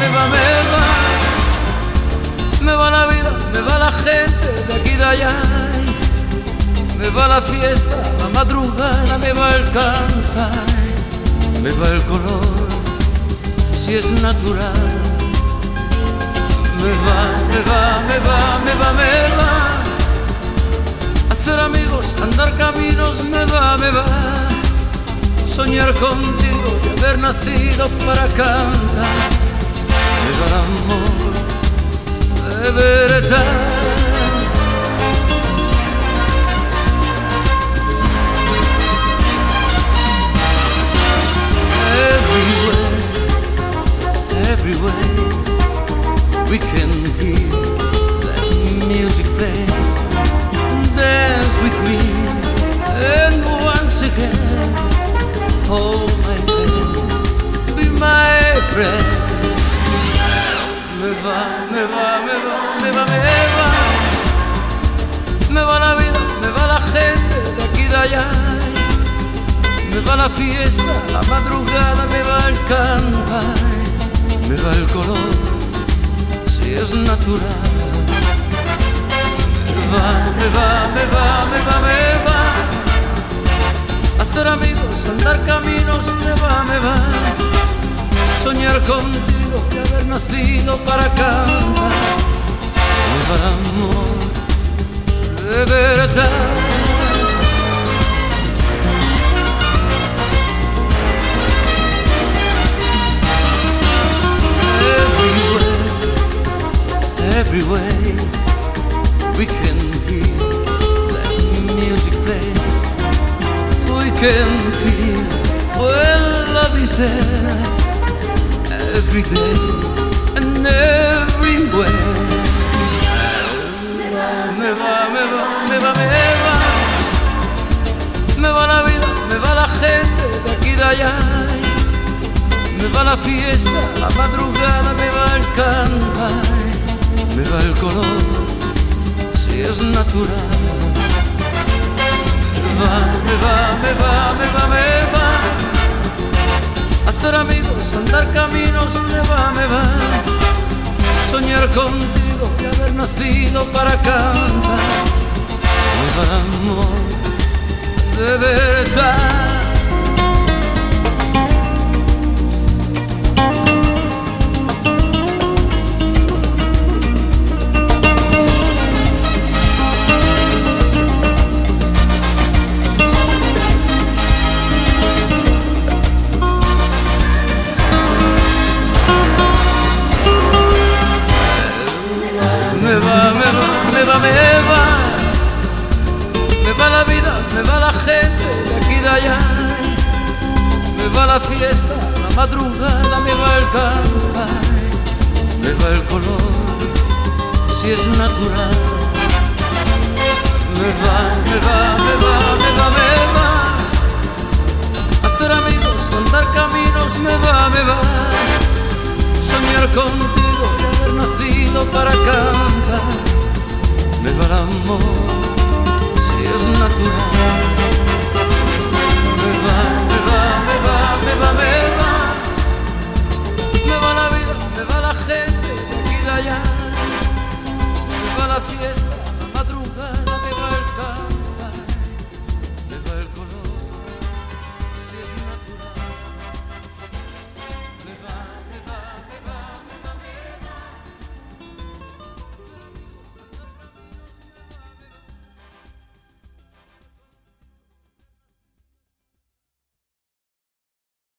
Me va la vida, me va la gente de aquí de allá. Me va la fiesta, la madrugada, me va el cantar, me va el color, si es natural. Me va hacer amigos, andar caminos, me va soñar contigo y haber nacido para cantar. Me va el amor de verdad. Everywhere we can hear that music play. Dance with me, and once again hold my hand, be my friend. Me va la vida, me va la gente de aquí de allá. Me va la fiesta, la madrugada, me va el cantar, me va el color, si es natural. Me va hacer amigos, andar caminos, me va soñar contigo y haber nacido para cantar. Me va el amor de verdad. Everywhere we can hear that music play. We can feel when love is there, every day and everywhere. Me va la vida, me va la gente de aquí de allá. Me va la fiesta, la madrugada, me va el cantar, me va el color, si es natural. Me va hacer amigos, andar caminos, me va soñar contigo y haber nacido para cantar. Me va el amor de verdad. Me va la vida, me va la gente de aquí de allá. Me va la fiesta, la madrugada, me va el cantar, me va el color, si es natural. Me va hacer amigos, andar caminos, me va soñar contigo y haber nacido para cantar. Me va el amor, si es natural.